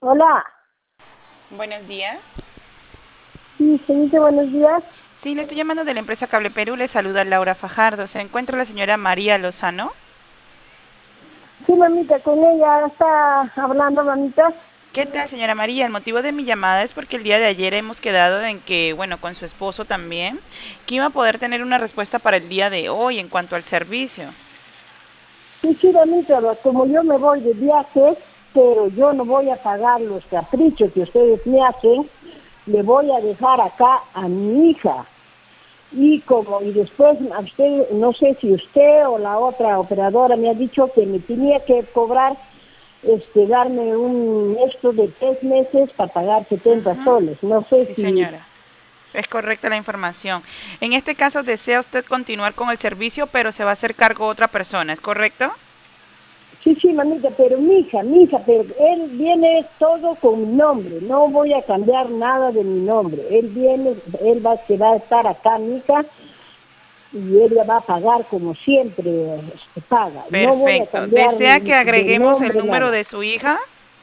Hola, Buenos días. sí, señorita, buenos días. Sí, le estoy llamando de la empresa Cable Perú. Le saluda Laura Fajardo. ¿Se encuentra la señora María Lozano? Sí, mamita, con ella está hablando, mamita. ¿Qué tal, señora María? El motivo de mi llamada es porque el día de ayer hemos quedado en que, bueno, con su esposo también, que iba a poder tener una respuesta para el día de hoy en cuanto al servicio. Sí, sí, mamita, como yo me voy de viaje, pero yo no voy a pagar los caprichos que ustedes me hacen, le voy a dejar acá a mi hija. Y después a usted, no sé si usted o la otra operadora me ha dicho que me tenía que cobrar, darme un esto de 3 meses para pagar 70 Ujú. soles. No sé Sí, si. señora. Es correcta la información. En este caso, desea usted continuar con el servicio, pero se va a hacer cargo otra persona, ¿es correcto? Sí, sí, mamita, pero mi hija, pero él viene todo con mi nombre, no voy a cambiar nada de mi nombre. Él viene, que va a estar acá, mi hija, y ella va a pagar como siempre paga. No voy a Perfecto. cambiar ¿Desea que de agreguemos el nombre, número nada. de su hija?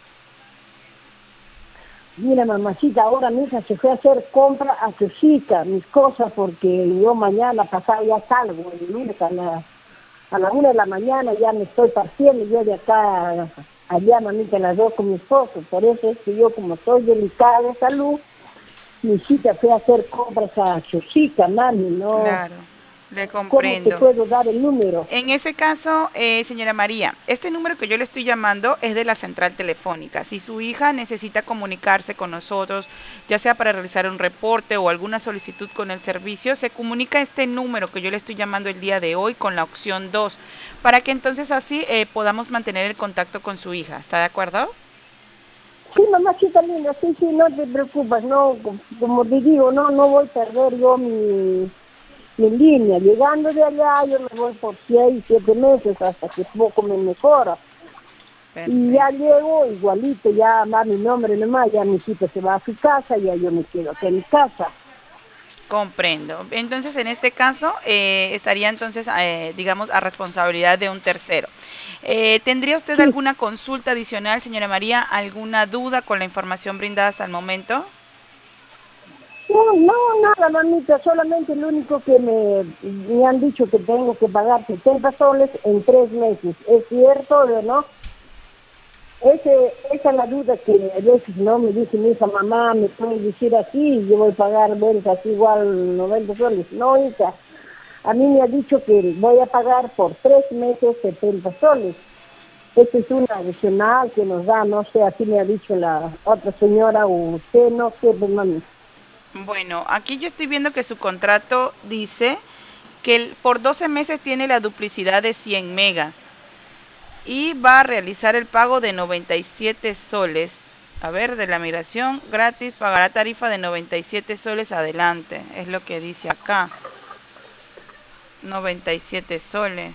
Mira, mamacita, ahora mi hija se fue a hacer compra a su cita, mis cosas, porque yo mañana pasado ya salgo, el lunes a la 1 de la mañana ya me estoy partiendo yo de acá allá, mamita, las dos con mi esposo. Por eso es que yo, como estoy delicada de salud, mi cita fue a hacer compras a Chosica, mami, no. Claro, le ¿Cómo te comprendo. puedo dar el número? En ese caso, señora María, este número que yo le estoy llamando es de la central telefónica. Si su hija necesita comunicarse con nosotros, ya sea para realizar un reporte o alguna solicitud con el servicio, se comunica a este número que yo le estoy llamando el día de hoy con la opción 2, para que entonces así podamos mantener el contacto con su hija. ¿Está de acuerdo? Sí, mamacita linda, sí, sí, no te preocupes, no, como te digo, no voy a perder yo mi línea. Llegando de allá, yo me voy por 6, 7 meses hasta que poco me mejora. Y ya Perfecto. llego igualito, ya va mi nombre nomás, ya mi cita se va a su casa, ya yo me quedo aquí en mi casa. Comprendo. Entonces, en este caso, estaría entonces, digamos, a responsabilidad de un tercero. ¿Tendría usted Sí, alguna consulta adicional, señora María? ¿Alguna duda con la información brindada hasta el momento? no, no, nada, mamita, solamente lo único que me han dicho que tengo que pagar 70 soles en 3 meses. ¿Es cierto o no? Esa es la duda que a veces no me dice mi hija, mamá, me puedes decir así, yo voy a pagar ventas igual 90 soles. No, hija, a mí me ha dicho que voy a pagar por 3 meses 70 soles. Esta es una adicional que nos da, no sé, así me ha dicho la otra señora o usted, no sé, pues mami. Bueno, aquí yo estoy viendo que su contrato dice que por 12 meses tiene la duplicidad de 100 megas y va a realizar el pago de 97 soles. A ver, de la migración gratis, pagará tarifa de 97 soles adelante. Es lo que dice acá. 97 soles.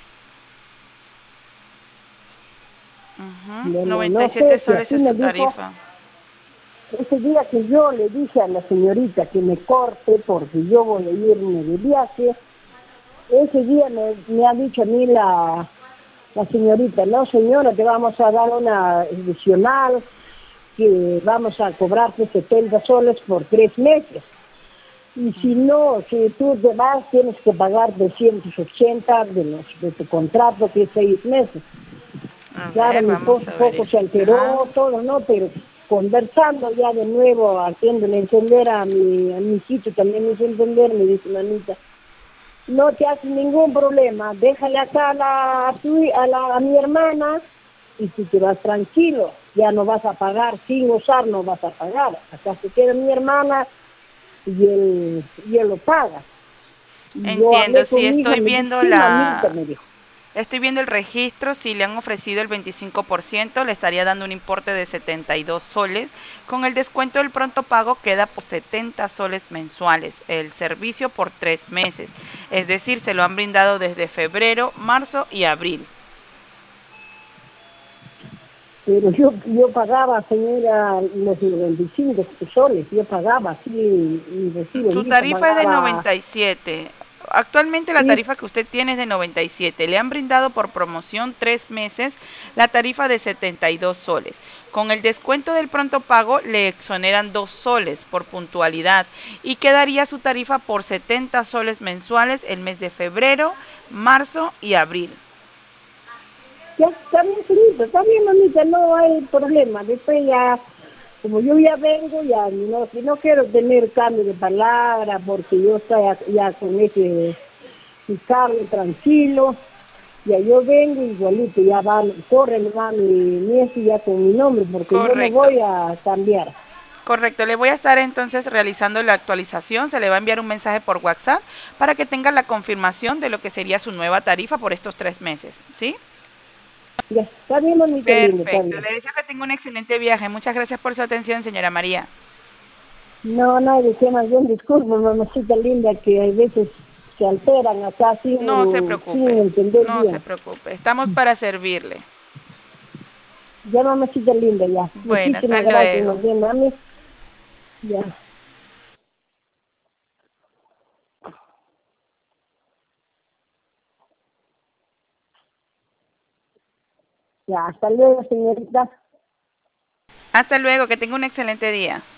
Ujú, Bueno, noventa y no siete sé si soles así es me su dijo, tarifa. ese día que yo le dije a la señorita que me corte porque yo voy a irme de viaje, ese día me ha dicho a mí la señorita, no señora, te vamos a dar una adicional, que vamos a cobrarte 70 soles por 3 meses. Y si no, si tú te vas, tienes que pagar 280 de tu contrato, que es 6 meses. A Claro, ver, mi vamos esposo a poco se verificar. alteró, todo, ¿no? Pero conversando ya de nuevo, haciéndole entender a mi hijito, también me hizo entender, me dice, mamita, no te haces ningún problema, déjale acá a mi hermana y tú te vas tranquilo, ya no vas a pagar, sin usar no vas a pagar. Acá se queda mi hermana y él lo paga. Y yo Entiendo, hablé sí, con mi hija, estoy me dijo, viendo sí, mamita, me dijo. estoy viendo el registro, si le han ofrecido el 25%, le estaría dando un importe de 72 soles. Con el descuento del pronto pago queda por 70 soles mensuales, el servicio por 3 meses. Es decir, se lo han brindado desde febrero, marzo y abril. Pero yo pagaba, señora, los 95 soles, yo pagaba, sí, y recibo, Su mi hija tarifa es de pagaba. 97. Actualmente la Sí, tarifa que usted tiene es de 97. Le han brindado por promoción 3 meses la tarifa de 72 soles. Con el descuento del pronto pago le exoneran 2 soles por puntualidad y quedaría su tarifa por 70 soles mensuales el mes de febrero, marzo y abril. ya está bien, señorita, está bien, mamita, no hay problema. Después ya, como yo ya vengo, ya no, si no quiero tener cambio de palabra, porque yo estoy ya con ese cargo tranquilo, ya yo vengo igualito, ya va, corre nomás mi esto ya con mi nombre, porque yo no Correcto. voy a cambiar. Correcto, le voy a estar entonces realizando la actualización, se le va a enviar un mensaje por WhatsApp para que tenga la confirmación de lo que sería su nueva tarifa por estos 3 meses, ¿sí? Ya, está bien, mamita linda, está Perfecto, bien. le deseo que tenga un excelente viaje. Muchas gracias por su atención, señora María. No, no, de qué más bien, disculpa, mamacita linda, que a veces se alteran acá No se sin preocupe, entender no se bien. preocupe, estamos para servirle. Ya, mamacita linda, ya. Bueno, hasta Muchísimas gracias, luego. nos vemos, mami. Ya. Ya, hasta luego, señorita. Hasta luego, que tenga un excelente día.